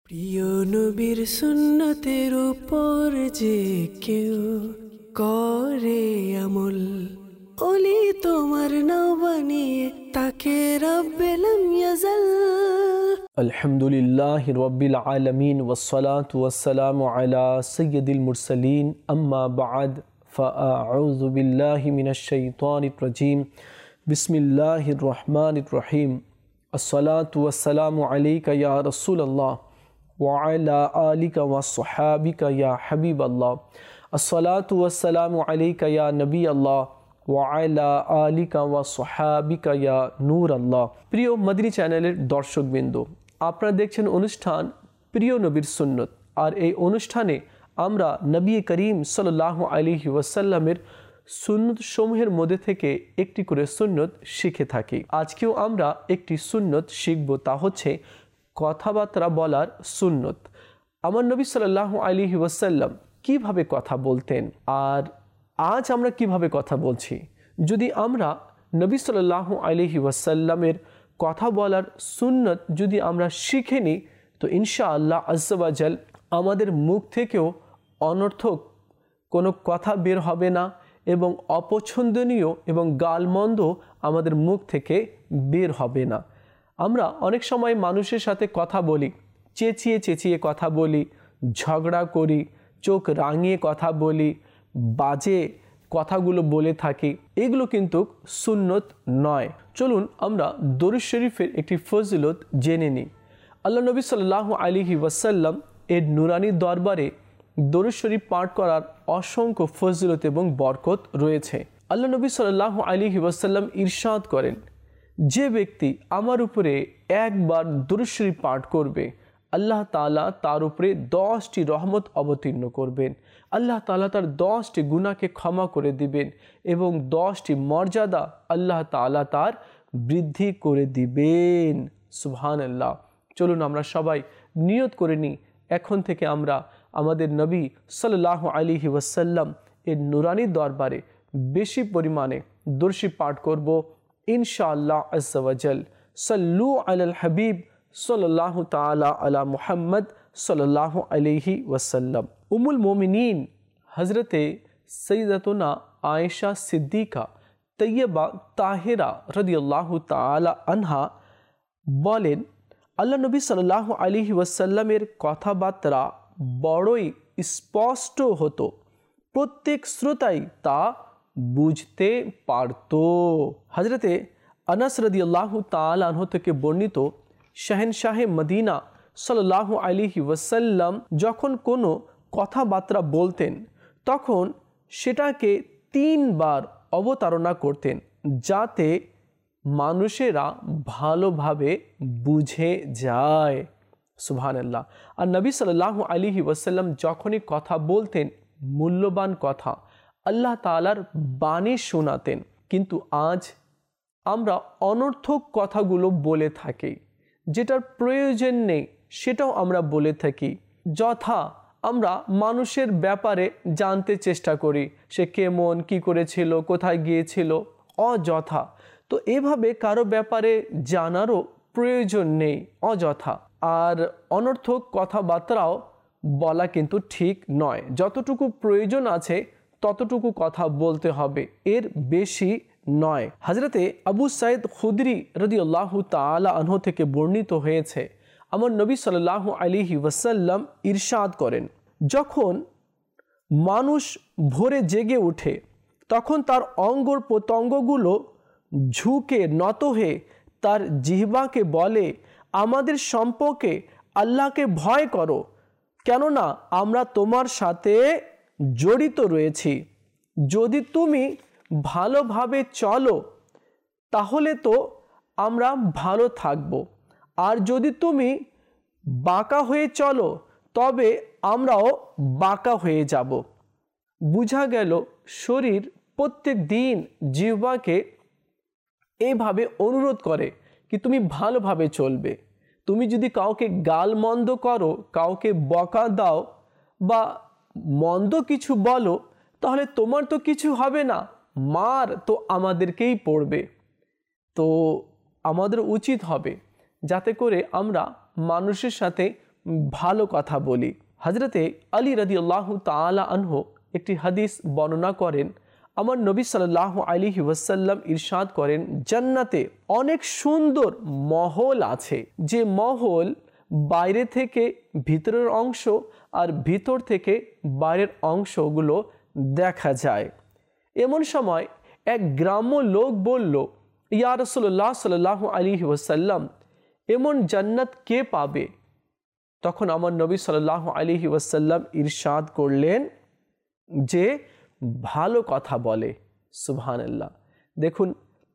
প্রিয় নবীর সুন্নতের উপর যে কেউ করে আমল, ওলি তোমার নাও বানিয়ে তাকে রব্বে লাম ইয়াজাল। আলহামদুলিল্লাহি রাব্বিল আলামিন ওয়াসসালাতু ওয়াসসালামু আলা সাইয়্যিদিল মুরসালিন আম্মা বা'দ ফাআউযু বিল্লাহি মিনাশ শাইতানির রাজীম বিসমিল্লাহির রহমানির রহিম আসসালাতু ওয়াসসালামু আলাইকা ইয়া রাসূলুল্লাহ ওয়া আলা আলিকা ওয়া সাহাবিকা ইয়া হাবিবাল্লাহ আসসালাতু ওয়াসসালামু আলাইকা ইয়া নবিয়াল্লাহ ওয়া আলা আলিকা ওয়া সাহাবিকা ইয়া নূর আল্লাহ। প্রিয় মদনী চ্যানেলের দর্শকবৃন্দ, আপনারা দেখছেন অনুষ্ঠান প্রিয় নবীর সুন্নত, আর এই অনুষ্ঠানে আমরা নবী করিম সাল্লাল্লাহু আলাইহি ওয়াসাল্লামের সুন্নত সমূহের মধ্যে থেকে একটি করে সুন্নত শিখে থাকি। আজকেও আমরা একটি সুন্নত শিখব, তা হচ্ছে কথাবার্তা বলার সুন্নত। আমার নবী সাল্লাল্লাহু আলাইহি ওয়াসাল্লাম কিভাবে কথা বলতেন, আর আজ আমরা কিভাবে কথা বলছি। যদি আমরা নবী সাল্লাল্লাহু আলাইহি ওয়াসাল্লামের কথা বলার সুন্নত যদি আমরা শিখে নিই, তো ইনশাআল্লাহ আজ্জা ওয়া জাল আমাদের মুখ থেকেও অনর্থক কোনো কথা বের হবে না এবং অপছন্দনীয় এবং গালমন্দ আমাদের মুখ থেকে বের হবে না। আমরা অনেক সময় মানুষের সাথে কথা বলি, চেঁচিয়ে চেঁচিয়ে কথা বলি, ঝগড়া করি, চোখ রাঙিয়ে কথা বলি, বাজে কথাগুলো বলে থাকি। এগুলো কিন্তু সুন্নত নয়। চলুন আমরা দরুদ শরীফের একটি ফজিলত জেনে নিই। আল্লাহ নবী সাল্লাল্লাহু আলাইহি ওয়াসাল্লাম এর নুরানি দরবারে দরুদ শরীফ পাঠ করার অসংখ্য ফজিলত এবং বরকত রয়েছে। আল্লাহ নবী সাল্লাল্লাহু আলাইহি ওয়াসাল্লাম ইরশাদ করেন, যে ব্যক্তি আমার উপরে একবার দরুদ শরীফ পাঠ করবে, আল্লাহ তাআলা তার উপরে 10টি রহমত অবতীর্ণ করবেন। আল্লাহ তাআলা তার 10টি গুনাহকে ক্ষমা করে দিবেন এবং 10টি মর্যাদা আল্লাহ তাআলা তার বৃদ্ধি করে দিবেন। সুবহানাল্লাহ। চলুন আমরা সবাই নিয়ত করে নিই, এখন থেকে আমরা আমাদের নবী সাল্লাল্লাহু আলাইহি ওয়াসাল্লাম এর নুরানি দরবারে বেশি পরিমাণে দরুদ শরীফ পাঠ করব ইনশাআল্লাহ আজ্জা ওয়া জাল। সাল্লু আলাল হাবিব সাল্লাল্লাহু তাআলা আলা মুহাম্মদ সাল্লাল্লাহু আলাইহি ওয়াসাল্লাম। উম্মুল মুমিনিন হযরতে সাইয়্যিদাতুনা আয়েশা সিদ্দিকা তৈয়বা তাহেরা রাদিয়াল্লাহু তাআলা আনহা বলেন, আল্লাহ নবী সাল্লাল্লাহু আলাইহি ওয়াসাল্লামের কথাবার্তা বড়ই স্পষ্ট হতো, প্রত্যেক শ্রোতাই তা বুঝতে পারত। হযরতে আনাস রাদিয়াল্লাহু তাআলা আনহু থেকে বর্ণিত, শাহেনশাহে মদিনা সাল্লাল্লাহু আলাইহি ওয়াসাল্লাম যখন কোনো কথাবার্তা বলতেন তখন সেটাকে 3 বার অবতারণা করতেন, যাতে মানুষেরা ভালোভাবে বুঝে যায়। সুবহানাল্লাহ। আর নবী সাল্লাল্লাহু আলাইহি ওয়াসাল্লাম যখনই কথা বলতেন, মূল্যবান কথা, আল্লাহ তাআলার বাণী শোনাতেন। কিন্তু আজ আমরা অনর্থক কথাগুলো বলে থাকি, যেটার প্রয়োজন নেই সেটাও আমরা বলে থাকি। যথা আমরা মানুষের ব্যাপারে জানতে চেষ্টা করি, সে কেমন, কি করেছিল, কোথায় গিয়েছিল, অযথা। তো এভাবে কারো ব্যাপারে জানারও প্রয়োজন নেই, অযথা। আর অনর্থক কথাবার্তাও বলা কিন্তু ঠিক নয়। যতটুকু প্রয়োজন আছে ততটুকু কথা বলতে হবে, এর বেশি নয়। হযরতে আবু সাঈদ খুদরি রাদিয়াল্লাহু তাআলা আনহু থেকে বর্ণিত হয়েছে, আমার নবী সাল্লাল্লাহু আলাইহি ওয়াসাল্লাম ইরশাদ করেন, যখন মানুষ ভোরে জেগে ওঠে তখন তার অঙ্গ প্রত্যঙ্গগুলো ঝুঁকে নত হয়ে তার জিহ্বাকে বলে, আমাদের সম্পর্কে আল্লাহকে ভয় করো, কেননা আমরা তোমার সাথে জড়িত রয়েছি। যদি তুমি ভালোভাবে চলো তাহলে তো আমরা ভালো থাকব, আর যদি তুমি বাঁকা হয়ে চলো তবে আমরাও বাঁকা হয়ে যাব। বোঝা গেল শরীর প্রত্যেক দিন জিহ্বাকে এইভাবে অনুরোধ করে কি তুমি ভালোভাবে চলবে। তুমি যদি কাউকে গালমন্দ করো, কাউকে বকা দাও বা মন্দ কিছু বলো, তাহলে তোমার তো কিছু হবে না, মার তো আমাদেরকেই পড়বে। তো আমাদের উচিত হবে যাতে করে আমরা মানুষের সাথে ভালো কথা বলি। হজরতে আলী রাদিয়াল্লাহু তাআলা আনহু একটি হাদিস বর্ণনা করেন, আমার নবী সাল্লাল্লাহু আলাইহি ওয়াসাল্লাম ইরশাদ করেন, জান্নাতে অনেক সুন্দর মহল আছে, যে মহল বাইরে থেকে ভিতরের অংশ আর ভিতর থেকে বাইরের অংশগুলো দেখা যায়। এমন সময় এক গ্রাম্য লোক বলল, ইয়া রাসূলুল্লাহ সাল্লাল্লাহু আলাইহি ওয়াসাল্লাম, এমন জান্নাত কে পাবে? তখন আমার নবী সাল্লাল্লাহু আলাইহি ওয়াসাল্লাম ইরশাদ করলেন যে ভালো কথা বলে। সুবহানাল্লাহ। দেখুন,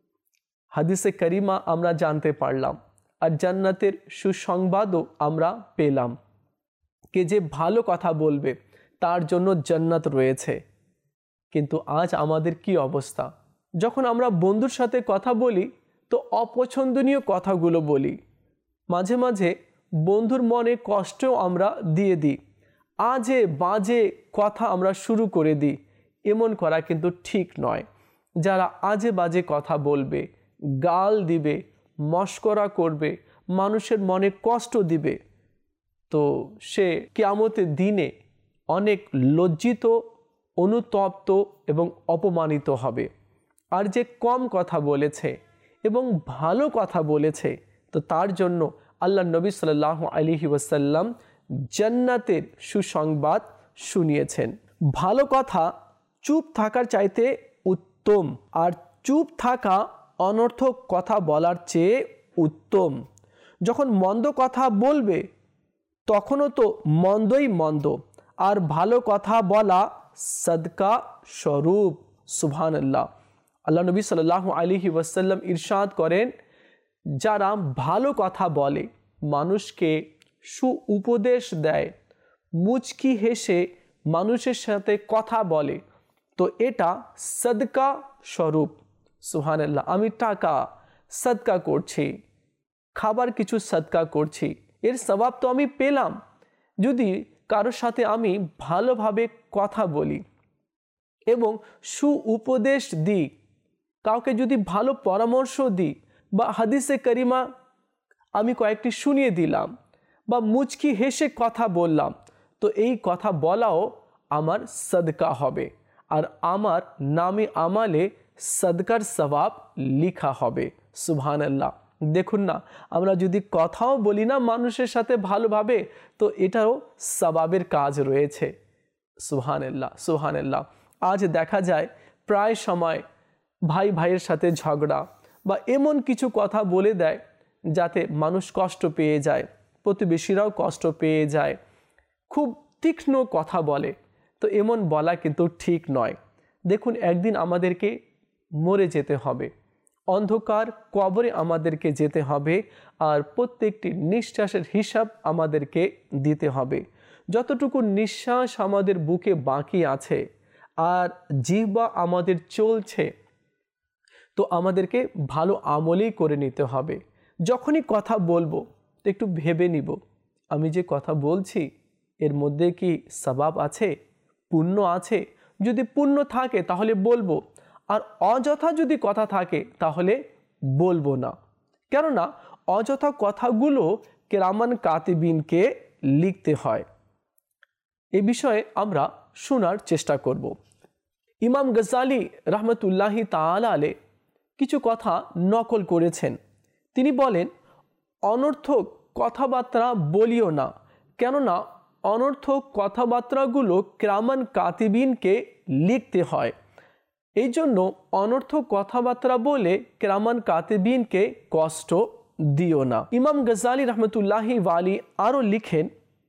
হাদিসে কারিমা আমরা জানতে পারলাম আর জান্নাতের সুসংবাদও আমরা পেলাম, কে যে ভালো কথা বলবে তার জন্য জান্নাত রয়েছে। কিন্তু আজ আমাদের কি অবস্থা? যখন আমরা বন্ধুর সাথে কথা বলি তো অপছন্দনীয় কথাগুলো বলি, মাঝে মাঝে বন্ধুর মনে কষ্টও আমরা দিয়ে দিই, আজে বাজে কথা আমরা শুরু করে দিই। এমন করা কিন্তু ঠিক নয়। যারা আজে বাজে কথা বলবে, গাল দিবে, মশকরা করবে, মানুষের মনে কষ্ট দিবে, তো সে কিয়ামতের দিনে অনেক লজ্জিত, অনুতপ্ত এবং অপমানিত হবে। আর যে কম কথা বলেছে এবং ভালো কথা বলেছে, তো তার জন্য আল্লাহ নবী সাল্লাল্লাহু আলাইহি ওয়াসাল্লাম জান্নাতের সুসংবাদ শুনিয়েছেন। ভালো কথা চুপ থাকার চাইতে উত্তম, আর চুপ থাকা অনর্থক কথা বলার চেয়ে উত্তম। যখন মন্দ কথা বলবে তখনও তো মন্দই মন্দ, আর ভালো কথা বলা সদকা স্বরূপ। সুবহানাল্লাহ। আল্লাহ নবী সাল্লাল্লাহু আলাইহি ওয়াসাল্লাম ইরশাদ করেন, যারা ভালো কথা বলে, মানুষকে সুউপদেশ দেয়, মুচকি হেসে মানুষের সাথে কথা বলে, তো এটা সদকা স্বরূপ। সুবহানাল্লাহ। আমি টাকা সদকা করছি, খাবার কিছু সদকা করছি, এর সওয়াব তো আমি পেলাম। যদি কারোর সাথে আমি ভালোভাবে কথা বলি এবং সুউপদেশ দিই, কাউকে যদি ভালো পরামর্শ দিই, বা হাদিসে কারিমা আমি কয়েকটি শুনিয়ে দিলাম, বা মুচকি হেসে কথা বললাম, তো এই কথা বলাও আমার সদকা হবে, আর আমার নামে আমালে সদকার সওয়াব লিখা হবে। সুবহানাল্লাহ। দেখুন না, আমরা যদি কথাও বলি না মানুষের সাথে ভালোভাবে, তো এটাও সওয়াবের কাজ রয়েছে। সুবহানাল্লাহ, সুবহানাল্লাহ। আজ দেখা যায় প্রায় সময় ভাই ভাইয়ের সাথে ঝগড়া বা এমন কিছু কথা বলে দেয় যাতে মানুষ কষ্ট পেয়ে যায়, প্রতিবেশীরাও কষ্ট পেয়ে যায়, খুব তীক্ষ্ণ কথা বলে। তো এমন বলা কিন্তু ঠিক নয়। দেখুন, একদিন আমাদেরকে মরে যেতে হবে, অন্ধকার কবরে আমাদেরকে যেতে হবে, আর প্রত্যেকটি নিঃশ্বাসের হিসাব আমাদেরকে দিতে হবে। যতটুকু নিঃশ্বাস আমাদের বুকে বাকি আছে আর জিহ্বা আমাদের চলছে, তো আমাদেরকে ভালো আমলই করে নিতে হবে। যখনই কথা বলবো তো একটু ভেবে নিব, আমি যে কথা বলছি এর মধ্যে কি সওয়াব আছে, পুণ্য আছে? যদি পুণ্য থাকে তাহলে বলবো, আর অযথা যদি কথা থাকে তাহলে বলবো না। কেননা অযথা কথাগুলো কিরামান কাতিবিনকে লিখতে হয়। এই বিষয়ে আমরা শোনার চেষ্টা করব। ইমাম গজালি রহমতুল্লাহি তাআলা আলাইহি কিছু কথা নকল করেছেন। তিনি বলেন, অনর্থক কথাবার্তা বলিও না, কেননা অনর্থক কথাবার্তাগুলো কিরামান কাতিবিনকে লিখতে হয়। এই জন্য অনর্থক কথাবার্তা বলে কিরামান কাতিবিনকে কষ্ট দিও না। ইমাম গজালি রহমতুল্লাহি আলাইহি আরও লিখেন,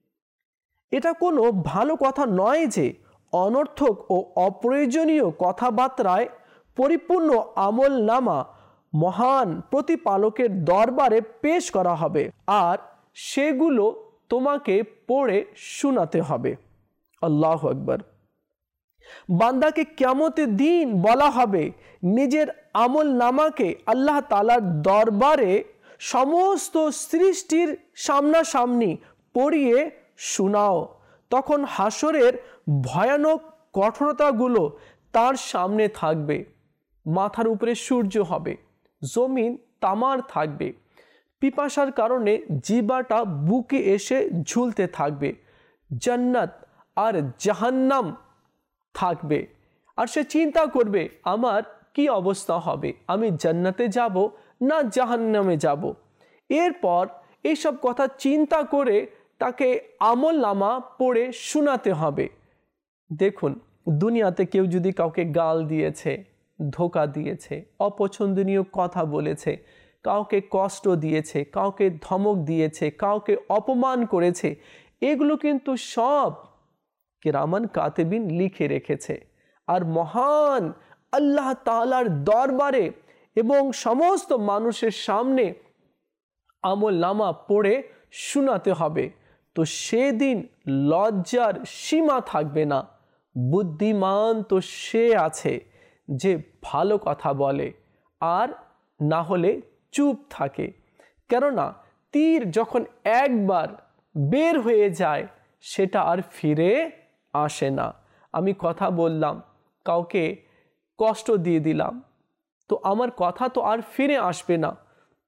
এটা কোনো ভালো কথা নয় যে অনর্থক ও অপ্রয়োজনীয় কথাবার্তায় পরিপূর্ণ আমলনামা মহান প্রতিপালকের দরবারে পেশ করা হবে আর সেগুলো তোমাকে পড়ে শোনাতে হবে। আল্লাহু আকবার। বান্দাকে কিয়ামতের দিন বলা হবে, নিজের আমলনামাকে আল্লাহ তাআলার দরবারে সমস্ত সৃষ্টির সামনাসামনি পড়িয়ে শোনাও। তখন হাসরের ভয়ানক কঠোরতাগুলো তার সামনে থাকবে। মাথার উপরে সূর্য হবে, জমিন তামার থাকবে, পিপাসার কারণে জিহ্বাটা বুকে এসে ঝুলতে থাকবে। জান্নাত আর জাহান্নাম থাকবে, আর সে চিন্তা করবে আমার কি অবস্থা হবে, আমি জান্নাতে যাব না জাহান্নামে যাব। এরপর এইসব কথা চিন্তা করে তাকে আমলনামা পড়ে শোনাতে হবে। দেখুন, দুনিয়াতে কেউ যদি কাউকে গাল দিয়েছে, ধোঁকা দিয়েছে, অপছন্দনীয় কথা বলেছে, কাউকে কষ্ট দিয়েছে, কাউকে ধমক দিয়েছে, কাউকে অপমান করেছে, এগুলো কিন্তু সব কিরামান কাতিবিন লিখে রেখেছে। আর মহান আল্লাহ তাআলার দরবারে এবং সমস্ত মানুষের সামনে আমলনামা পড়ে শোনাতে হবে। তো সেদিন লজ্জার সীমা থাকবে না। বুদ্ধিমান তো সে আছে যে ভালো কথা বলে আর না হলে চুপ থাকে, কেননা তীর যখন একবার বের হয়ে যায় সেটা আর ফিরে আসে না। আমি কথা বললাম, কাউকে কষ্ট দিয়ে দিলাম, তো আমার কথা তো আর ফিরে আসবে না,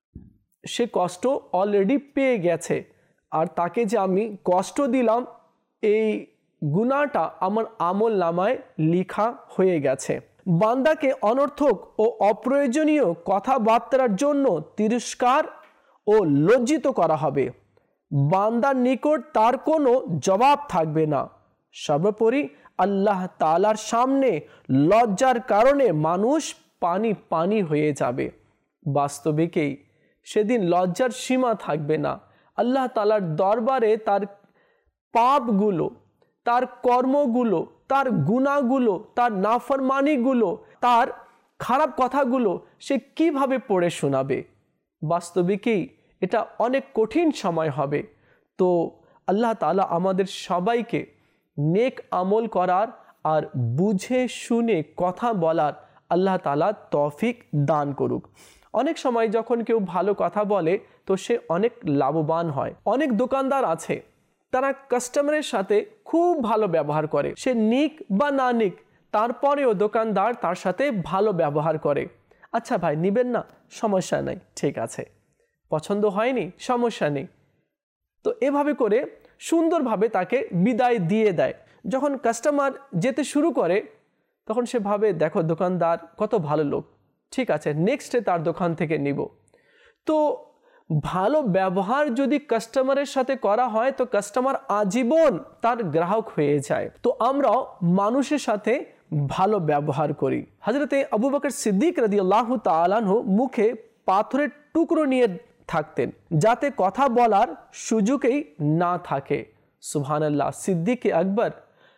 সে কষ্ট অলরেডি পেয়ে গেছে, আর তাকে যে আমি কষ্ট দিলাম এই গুনাহটা আমার আমলনামায় লেখা হয়ে গেছে। বান্দাকে অনর্থক ও অপ্রয়োজনীয় কথাবার্তার জন্য তিরস্কার ও লজ্জিত করা হবে। বান্দার নিকট তার কোনো জবাব থাকবে না। সর্বোপরি আল্লাহ তাআলার সামনে লজ্জার কারণে মানুষ পানি পানি হয়ে যাবে। বাস্তবিকই সেদিন লজ্জার সীমা থাকবে না। আল্লাহ তাআলার দরবারে তার পাপগুলো, তার কর্মগুলো, তার গুনাহগুলো, তার নাফরমানিগুলো, তার খারাপ কথাগুলো সে কিভাবে পড়ে শোনাবে? বাস্তবিকই এটা অনেক কঠিন সময় হবে। তো আল্লাহ তাআলা আমাদের সবাইকে নেক আমল করার আর বুঝে শুনে কথা বলার আল্লাহ তাআলা তৌফিক দান করুক। অনেক সময় যখন কেউ ভালো কথা বলে তো সে অনেক লাভবান হয়। অনেক দোকানদার আছে, তারা কাস্টমারের সাথে খুব ভালো ব্যবহার করে, সে নিক বা না নিক, তারপরেও দোকানদার তার সাথে ভালো ব্যবহার করে। আচ্ছা ভাই নিবেন না, সমস্যা নেই, ঠিক আছে, পছন্দ হয়নি, সমস্যা নেই। তো এভাবে করে সুন্দরভাবে তাকে বিদায় দিয়ে দেয়। যখন কাস্টমার যেতে শুরু করে তখন সে ভাবে দেখো দোকানদার কত ভালো লোক, ঠিক আছে নেক্সটে তার দোকান থেকে নিব। তো ভালো ব্যবহার যদি কাস্টমারের সাথে করা হয় তো কাস্টমার আজীবন তার গ্রাহক হয়ে যায়। তো আমরাও মানুষের সাথে ভালো ব্যবহার করি। হযরতে আবু বকর সিদ্দিক রাদিয়াল্লাহু তাআলা আনহু মুখে পাথরের টুকরো নিয়ে থাকতেন যাতে কথা বলার সুযোগই না থাকে। সুবহানাল্লাহ। সিদ্দিক আকবর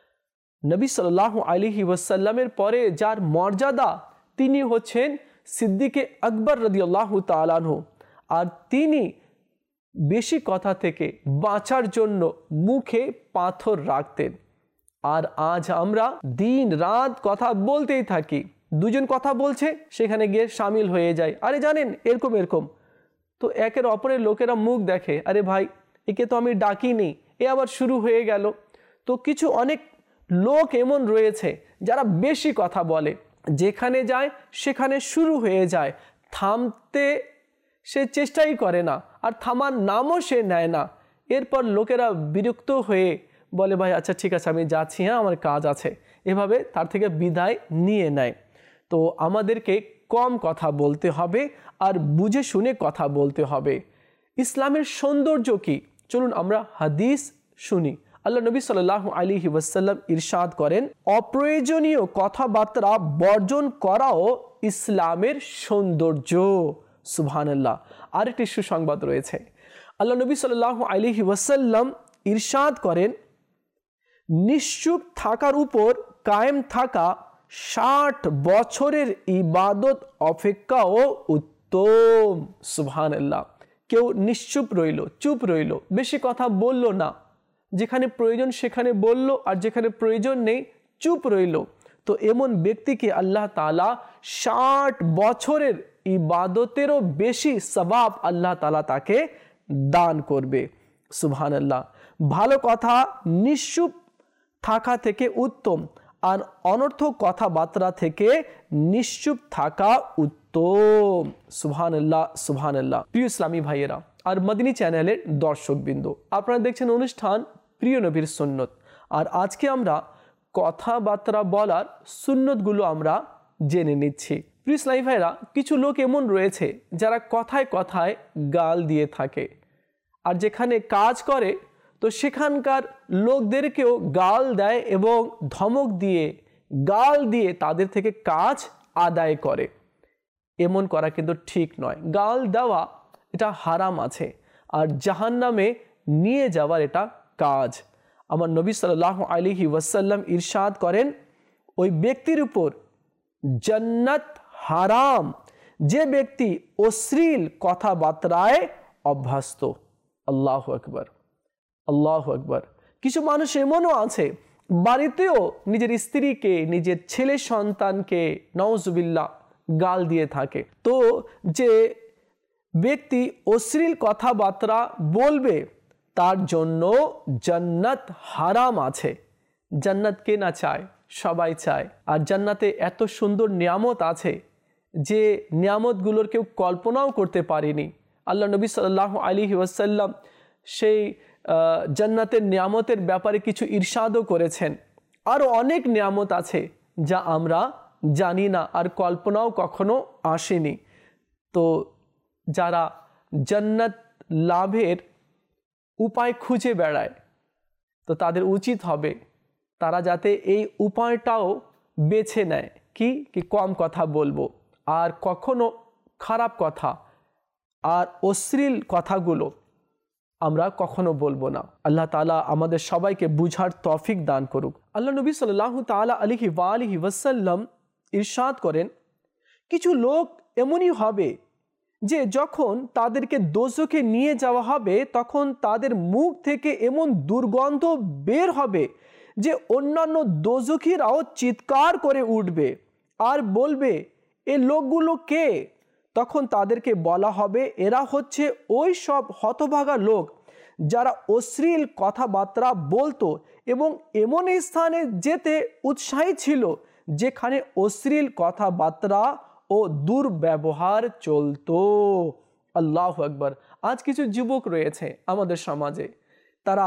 নবী সাল্লাল্লাহু আলাইহি ওয়াসাল্লামের পরে যার মর্যাদা তিনি হচ্ছেন সিদ্দিকে আকবর রাদিয়াল্লাহু তাআলা আনহু। আর তিনি বেশি কথা থেকে বাঁচার জন্য মুখে পাথর রাখতেন। আর আজ আমরা দিন রাত কথা বলতেই থাকি, দুজন কথা বলছে সেখানে গিয়ে শামিল হয়ে যায়, আরে জানেন এরকম এরকম। তো একের অপরের লোকেরা মুখ দেখে, আরে ভাই একে তো আমি ডাকিনি, এ আবার শুরু হয়ে গেল। তো কিছু অনেক লোক এমন রয়েছে যারা বেশি কথা বলে, যেখানে যায় সেখানে শুরু হয়ে যায়, থামতে সে চেষ্টাই করে না, আর থামার নামও সে নেয় না। এরপর লোকেরা বিরক্ত হয়ে বলে ভাই আচ্ছা ঠিক আছে আমি যাচ্ছি, হ্যাঁ আমার কাজ আছে, এভাবে তার থেকে বিদায় নিয়ে নেয়। তো আমাদেরকে কম কথা বলতে হবে আর বুঝে শুনে কথা বলতে হবে। ইসলামের সৌন্দর্য কি? চলুন আমরা হাদিস শুনি। আল্লাহ নবী সাল্লাল্লাহু আলাইহি ওয়াসাল্লাম ইরশাদ করেন, অপ্রয়োজনীয় কথাবার্তা বর্জন করাও ইসলামের সৌন্দর্য। সুবহানাল্লাহ। আরেকটি সুসংবাদ রয়েছে। আল্লাহ নবী সাল্লাল্লাহু আলাইহি ওয়াসাল্লাম ইরশাদ করেন, নিশ্চুপ থাকার উপর কায়েম থাকা 60 বছরের ইবাদত অপেক্ষাও উত্তম। সুবহানাল্লাহ। কেউ নিশ্চুপ রইল, চুপ রইল, বেশি কথা বলল না, যেখানে প্রয়োজন সেখানে বলল আর যেখানে প্রয়োজন নেই চুপ রইল, তো এমন ব্যক্তিকে আল্লাহ তাআলা 60 বছরের ইবাদতেরও বেশি সওয়াব আল্লাহ তাআলা তাকে দান করবে। সুবহানাল্লাহ। ভালো কথা নিশ্চুপ থাকা থেকে উত্তম, আর অনর্থক কথাবার্তা থেকে নিশ্চুপ থাকা উত্তম। তো সুবহানাল্লাহ সুবহানাল্লাহ। প্রিয় ইসলামী ভাইয়েরা আর মদিনী চ্যানেলের দর্শকবৃন্দ, আপনারা দেখছেন অনুষ্ঠান প্রিয় নবীর সুন্নত। আর আজকে আমরা কথাবার্তা বলার সুন্নতগুলো আমরা জেনে নিচ্ছি। প্রিয় ইসলামী ভাইয়েরা, কিছু লোক এমন রয়েছে যারা কথায় কথায় গাল দিয়ে থাকে, আর যেখানে কাজ করে তো সেখানকার লোকদেরকেও গাল দেয় এবং ধমক দিয়ে গাল দিয়ে তাদের থেকে কাজ আদায় করে। এমন করা কিন্তু ঠিক নয়। গাল দেওয়া এটা হারাম আছে, আর জাহান্নামে নিয়ে যাওয়ার এটা কাজ। আমার নবী সাল্লাল্লাহু আলাইহি ওয়াসাল্লাম ইরশাদ করেন, ওই ব্যক্তির উপর জান্নাত হারাম যে ব্যক্তি অশ্লীল কথাবার্তায় অভ্যস্ত। আল্লাহু আকবার, আল্লাহু আকবার। কিছু মানুষ এমনও আছে বাড়িতেও নিজের স্ত্রীকে, নিজের ছেলে সন্তানকে নাউজুবিল্লাহ গাল দিয়ে থাকে। তো যে ব্যক্তি অশ্লীল কথাবার্তা বলবে তার জন্য জান্নাত হারাম আছে। জান্নাত কে না চায়? সবাই চায়। আর জান্নাতে এত সুন্দর নিয়ামত আছে যে নিয়ামতগুলোর কেউ কল্পনাও করতে পারেনি। আল্লাহ নবী সাল্লাল্লাহু আলাইহি ওয়াসাল্লাম সেই জান্নাতের নিয়ামতের ব্যাপারে কিছু ইরশাদও করেছেন। আরও অনেক নিয়ামত আছে যা আমরা জানি না আর কল্পনাও কখনো আসেনি। তো যারা জান্নাত লাভের উপায় খুঁজে বেড়ায় তো তাদের উচিত হবে তারা যাতে এই উপায়টাও বেছে নেয়। কি কম কথা বলবো, আর কখনো খারাপ কথা আর অশ্লীল কথাগুলো আমরা কখনো বলবো না। আল্লাহ তাআলা আমাদের সবাইকে বুঝার তৌফিক দান করুক। আল্লাহ নবী সাল্লাল্লাহু তাআলা আলাইহি ওয়া আলিহি ওয়াসাল্লাম ইরশাদ করেন, কিছু লোক এমনই হবে যে যখন তাদেরকে দোজখে নিয়ে যাওয়া হবে তখন তাদের মুখ থেকে এমন দুর্গন্ধ বের হবে যে অন্যান্য দোজখীরাও চিৎকার করে উঠবে আর বলবে, এ লোকগুলো কে? তখন তাদেরকে বলা হবে, এরা হচ্ছে ওই সব হতভাগা লোক যারা অশ্লীল কথাবার্তা বলতো এবং এমন স্থানে যেতে উৎসাহী ছিল যেখানে অশ্লীল কথাবার্তা ও দুর্ব্যবহার চলতো। আল্লাহু আকবার। আজ কিছু যুবক রয়েছে আমাদের সমাজে, তারা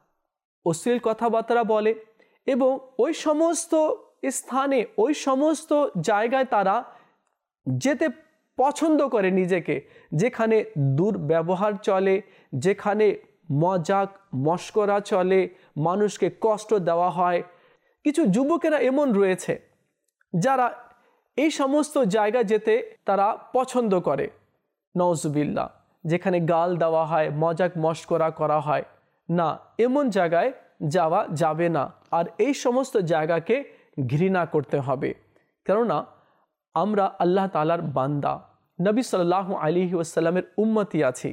অশ্লীল কথাবার্তা বলে এবং ওই সমস্ত স্থানে, ওই সমস্ত জায়গায় তারা যেতে পছন্দ করে নিজেকে, যেখানে দুর্ব্যবহার চলে, যেখানে মজাক মশকরা চলে, মানুষকে কষ্ট দেওয়া হয়। কিছু যুবকেরা এমন রয়েছে যারা এই সমস্ত জায়গা যেতে তারা পছন্দ করে, নাউজুবিল্লাহ, যেখানে গাল দেওয়া হয়, মজাক মশকরা করা হয়। না, এমন জায়গায় যাওয়া যাবে না। আর এই সমস্ত জায়গাকে ঘৃণা করতে হবে, কেননা আমরা আল্লাহ তাআলার বান্দা, নবী সাল্লাল্লাহু আলাইহি ওয়াসাল্লামের উম্মতি আছি।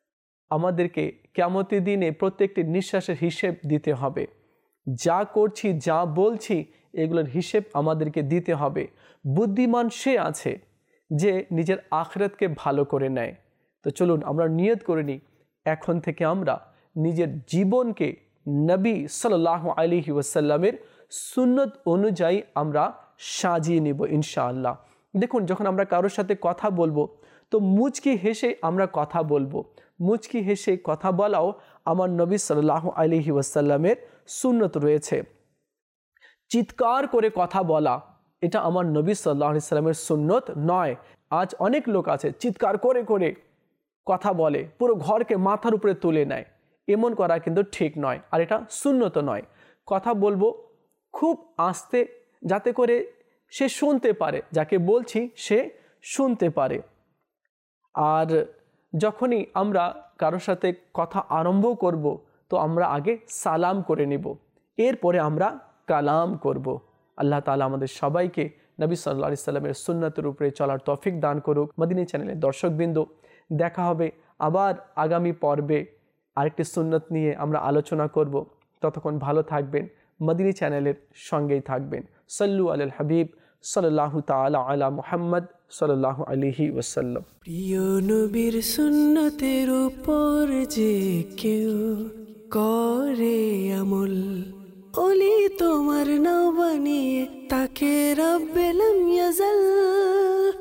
আমাদেরকে কিয়ামতের দিনে প্রত্যেকটি নিঃশ্বাসের হিসেব দিতে হবে। যা করছি, যা বলছি, এগুলোর হিসেব আমাদেরকে দিতে হবে। বুদ্ধিমান সে আছে যে নিজের আখিরাতকে ভালো করে নেয়। তো চলুন আমরা নিয়ত করে নিই, এখন থেকে আমরা নিজের জীবনকে নবী সাল্লাল্লাহু আলাইহি ওয়াসাল্লামের সুন্নত অনুযায়ী আমরা সাজিয়ে নিব ইনশাআল্লাহ। দেখুন, যখন আমরা কারোর সাথে কথা বলবো তো মুচকি হেসে আমরা কথা বলবো। মুচকি হেসে কথা বলাও আমার নবী সাল্লাল্লাহু আলাইহি ওয়াসাল্লামের সুন্নত রয়েছে। চিৎকার করে কথা বলা এটা আমার নবী সাল্লাল্লাহু আলাইহি ওয়াসাল্লামের সুন্নত নয়। আজ অনেক লোক আছে চিৎকার করে করে কথা বলে, পুরো ঘরকে মাথার উপরে তুলে নেয়। এমন করা কিন্তু ঠিক নয়, আর এটা সুন্নত নয়। কথা বলবো খুব আস্তে, যাতে করে সে শুনতে পারে, যাকে বলছি সে শুনতে পারে। আর যখনই আমরা কারোর সাথে কথা আরম্ভ করব তো আমরা আগে সালাম করে নিব, এরপরে আমরা কালাম করব। আল্লাহ তাআলা আমাদের সবাইকে নবী সাল্লাল্লাহু আলাইহি সাল্লামের সুন্নতের উপরে চলার তৌফিক দান করুক। মদিনী চ্যানেলের দর্শকবৃন্দ, দেখা হবে আবার আগামী পর্বে আরেকটি সুন্নত নিয়ে আমরা আলোচনা করব। ততক্ষণ ভালো থাকবেন, মদিনী চ্যানেলের সঙ্গেই থাকবেন। সাল্লু আলাল হাবিব সাল্লাল্লাহু তাআলা আলা মুহাম্মদ সাল্লাল্লাহু আলাইহি ওয়াসাল্লাম। প্রিয় নবীর সুন্নতের উপর যে কেউ করে আমল, ওলি তোমার নাও বানিয়ে তাকে রব্বে লাম ইয়াজাল।